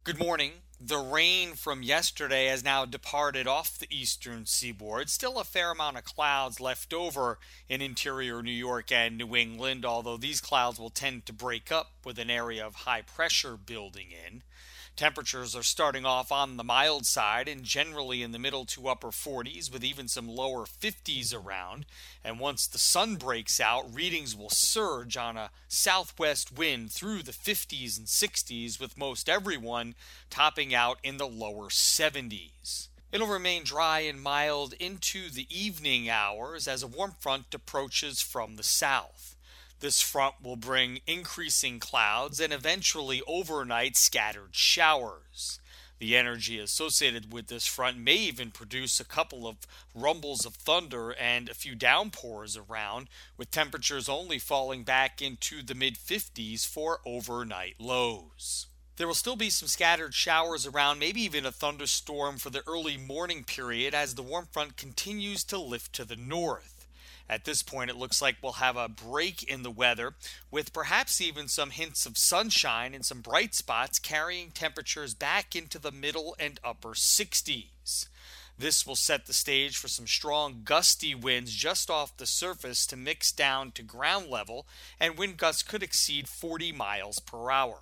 Good morning. The rain from yesterday has now departed off the eastern seaboard. Still a fair amount of clouds left over in interior New York and New England, although these clouds will tend to break up with an area of high pressure building in. Temperatures are starting off on the mild side and generally in the middle to upper 40s with even some lower 50s around. And once the sun breaks out, readings will surge on a southwest wind through the 50s and 60s with most everyone topping out in the lower 70s. It'll remain dry and mild into the evening hours as a warm front approaches from the south. This front will bring increasing clouds and eventually overnight scattered showers. The energy associated with this front may even produce a couple of rumbles of thunder and a few downpours around, with temperatures only falling back into the mid 50s for overnight lows. There will still be some scattered showers around, maybe even a thunderstorm for the early morning period as the warm front continues to lift to the north. At this point, it looks like we'll have a break in the weather, with perhaps even some hints of sunshine and some bright spots carrying temperatures back into the middle and upper 60s. This will set the stage for some strong gusty winds just off the surface to mix down to ground level, and wind gusts could exceed 40 miles per hour.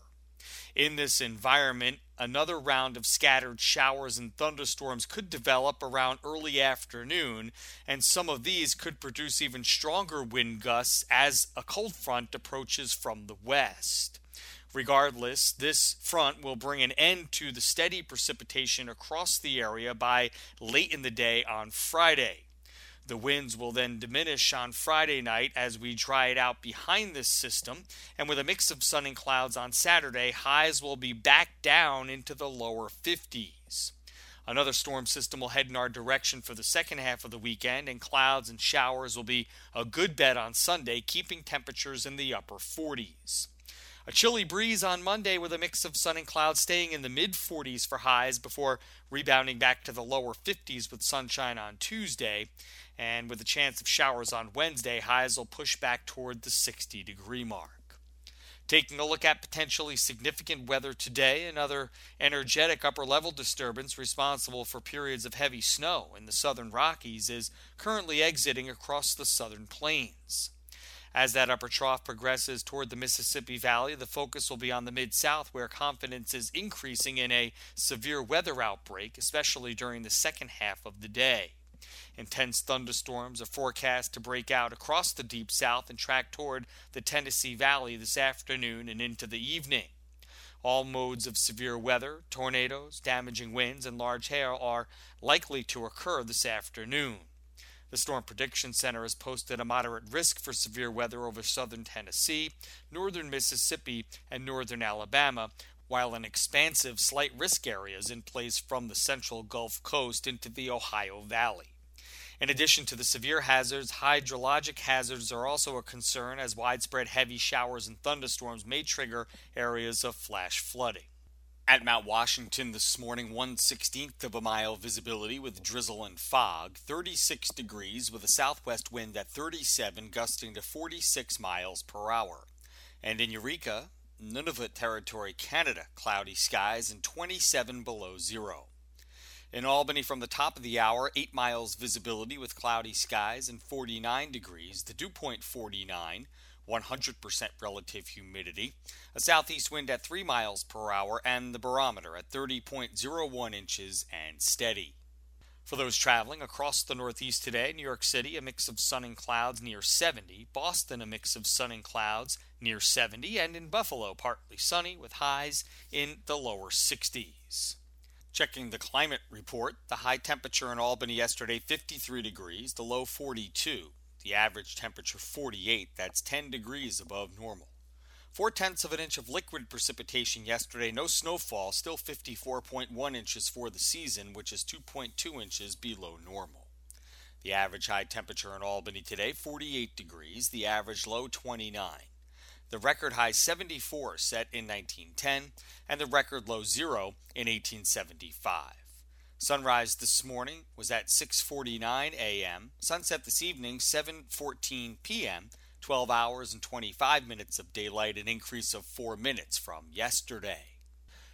In this environment, another round of scattered showers and thunderstorms could develop around early afternoon, and some of these could produce even stronger wind gusts as a cold front approaches from the west. Regardless, this front will bring an end to the steady precipitation across the area by late in the day on Friday. The winds will then diminish on Friday night as we dry it out behind this system, and with a mix of sun and clouds on Saturday, highs will be back down into the lower 50s. Another storm system will head in our direction for the second half of the weekend, and clouds and showers will be a good bet on Sunday, keeping temperatures in the upper 40s. A chilly breeze on Monday with a mix of sun and clouds staying in the mid-40s for highs before rebounding back to the lower 50s with sunshine on Tuesday. And with a chance of showers on Wednesday, highs will push back toward the 60-degree mark. Taking a look at potentially significant weather today, another energetic upper-level disturbance responsible for periods of heavy snow in the southern Rockies is currently exiting across the southern plains. As that upper trough progresses toward the Mississippi Valley, the focus will be on the Mid-South, where confidence is increasing in a severe weather outbreak, especially during the second half of the day. Intense thunderstorms are forecast to break out across the Deep South and track toward the Tennessee Valley this afternoon and into the evening. All modes of severe weather, tornadoes, damaging winds, and large hail are likely to occur this afternoon. The Storm Prediction Center has posted a moderate risk for severe weather over southern Tennessee, northern Mississippi, and northern Alabama, while an expansive slight risk area is in place from the central Gulf Coast into the Ohio Valley. In addition to the severe hazards, hydrologic hazards are also a concern as widespread heavy showers and thunderstorms may trigger areas of flash flooding. At Mount Washington this morning, 1/16th of a mile visibility with drizzle and fog, 36 degrees with a southwest wind at 37 gusting to 46 miles per hour. And in Eureka, Nunavut Territory, Canada, cloudy skies and 27 below zero. In Albany from the top of the hour, 8 miles visibility with cloudy skies and 49 degrees, the dew point 49, 100% relative humidity, a southeast wind at 3 miles per hour, and the barometer at 30.01 inches and steady. For those traveling across the Northeast today, New York City, a mix of sun and clouds near 70, Boston, a mix of sun and clouds near 70, and in Buffalo, partly sunny with highs in the lower 60s. Checking the climate report, the high temperature in Albany yesterday, 53 degrees, the low 42. The average temperature 48, that's 10 degrees above normal. 4/10 of an inch of liquid precipitation yesterday, no snowfall, still 54.1 inches for the season, which is 2.2 inches below normal. The average high temperature in Albany today, 48 degrees, the average low 29. The record high 74 set in 1910, and the record low 0 in 1875. Sunrise this morning was at 6:49 a.m., sunset this evening 7:14 p.m., 12 hours and 25 minutes of daylight, an increase of 4 minutes from yesterday.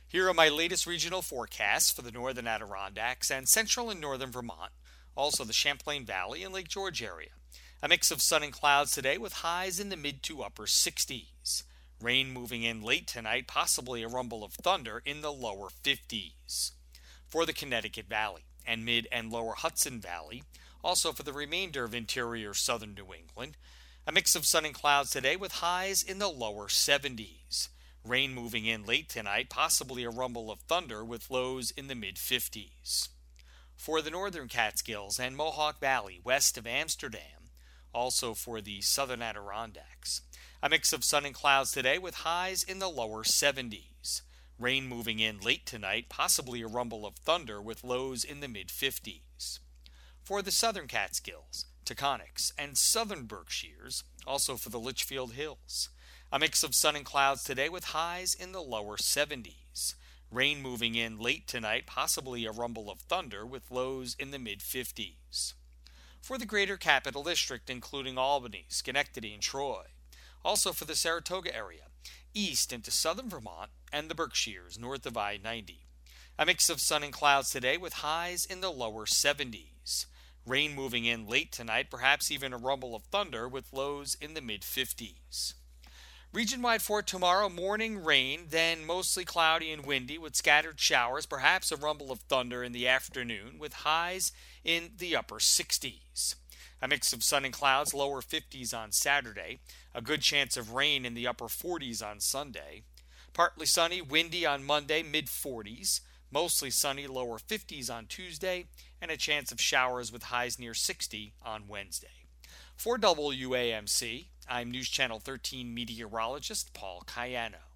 Here are my latest regional forecasts for the northern Adirondacks and central and northern Vermont, also the Champlain Valley and Lake George area. A mix of sun and clouds today with highs in the mid to upper 60s. Rain moving in late tonight, possibly a rumble of thunder in the lower 50s. For the Connecticut Valley and mid and lower Hudson Valley, also for the remainder of interior southern New England, a mix of sun and clouds today with highs in the lower 70s. Rain moving in late tonight, possibly a rumble of thunder with lows in the mid-50s. For the northern Catskills and Mohawk Valley west of Amsterdam, also for the southern Adirondacks, a mix of sun and clouds today with highs in the lower 70s. Rain moving in late tonight, possibly a rumble of thunder with lows in the mid-50s. For the southern Catskills, Taconics, and southern Berkshires, also for the Litchfield Hills, a mix of sun and clouds today with highs in the lower 70s. Rain moving in late tonight, possibly a rumble of thunder with lows in the mid-50s. For the greater Capital District, including Albany, Schenectady, and Troy, also for the Saratoga area, east into southern Vermont and the Berkshires north of I-90. A mix of sun and clouds today with highs in the lower 70s. Rain moving in late tonight, perhaps even a rumble of thunder with lows in the mid-50s. Region-wide for tomorrow, morning rain, then mostly cloudy and windy with scattered showers, perhaps a rumble of thunder in the afternoon with highs in the upper 60s. A mix of sun and clouds, lower 50s on Saturday, a good chance of rain in the upper 40s on Sunday. Partly sunny, windy on Monday, mid-40s, mostly sunny, lower 50s on Tuesday, and a chance of showers with highs near 60 on Wednesday. For WAMC, I'm News Channel 13 meteorologist Paul Cayano.